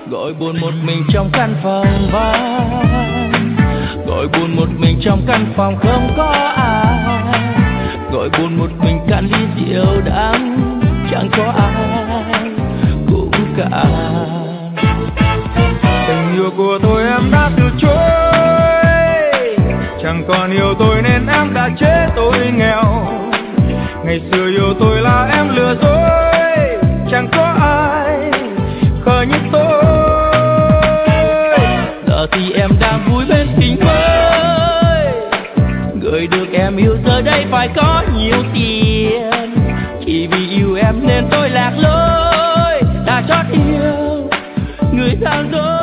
Gọi buồn một mình trong căn phòng vắng, gọi buồn một mình trong căn phòng không có ai, gọi buồn một mình cạn ly rượu đắng chẳng có ai cũng cả. Tình yêu của tôi em đã từ chối, chẳng còn yêu tôi nên em đã chế tôi nghèo. Ngày xưa yêu tôi là em lừa dối, chẳng có ai khờ như tôi. Giờ thì em đang vui bên tình mới, người được em yêu giờ đây phải có nhiều tiền. Chỉ vì yêu em nên tôi lạc lối, đã chót yêu người gian dối.